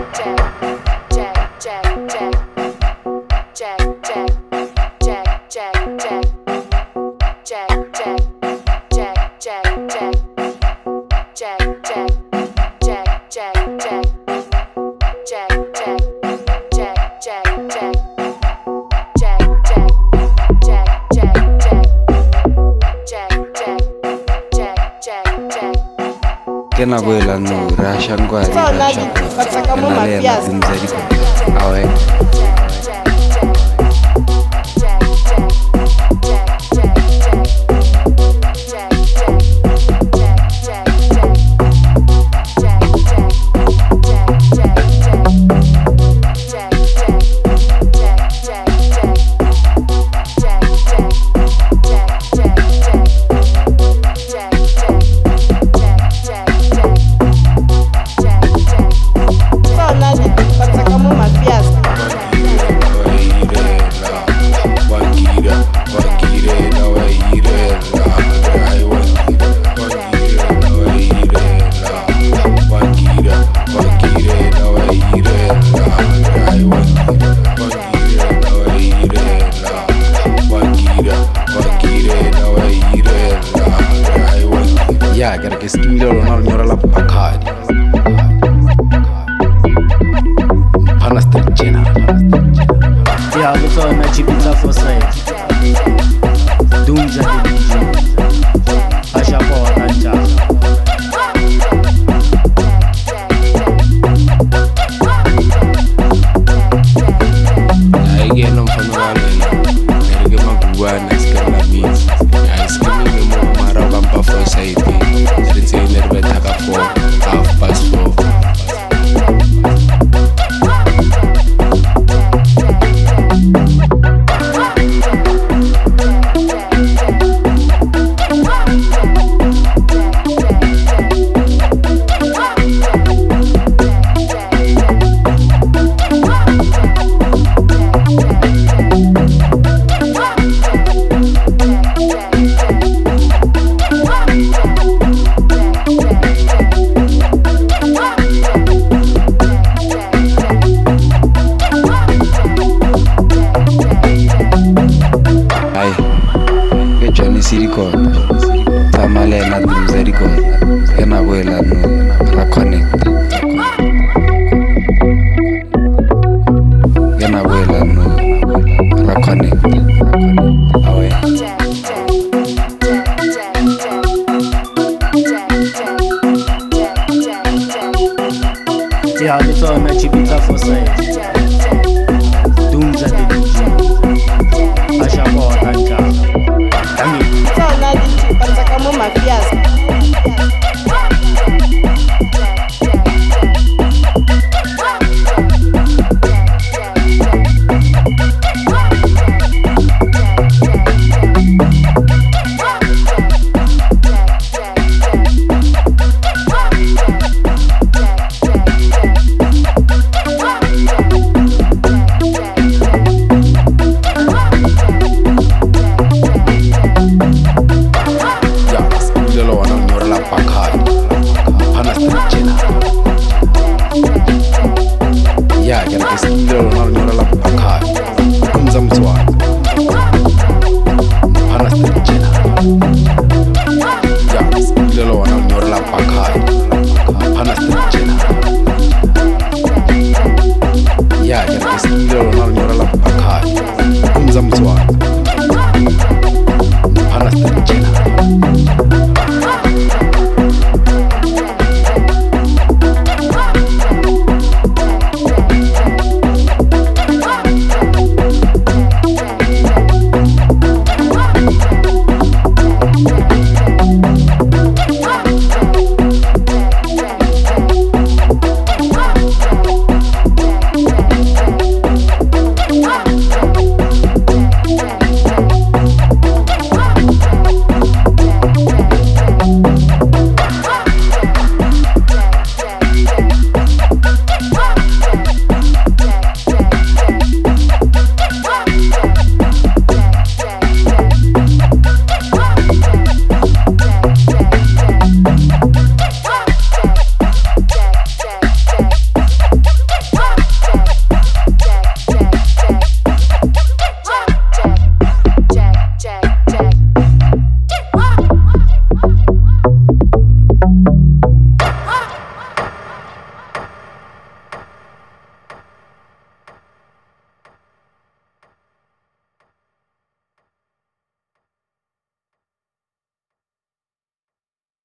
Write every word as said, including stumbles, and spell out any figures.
Kena kwela no rasha ngwari rasha kena lena dimzari awe ya gara ke skimile lona le nyora la pakadi pana street jena ya go tsona chipitsa for side dunja di dunja asha po tanja ai ge no mfano wale ngerege makuwana skala means ya skimile mo mara bamba for side it's in there with taka for half past four Sirikon tamale na dumzerikon kena kwela no ra connect kena kwela no ra connect awe ya go tsona chipitsa for side dunja di dunja asha po tanja Tsona di tsa ka mo mafias. ya gara ke skimile lona le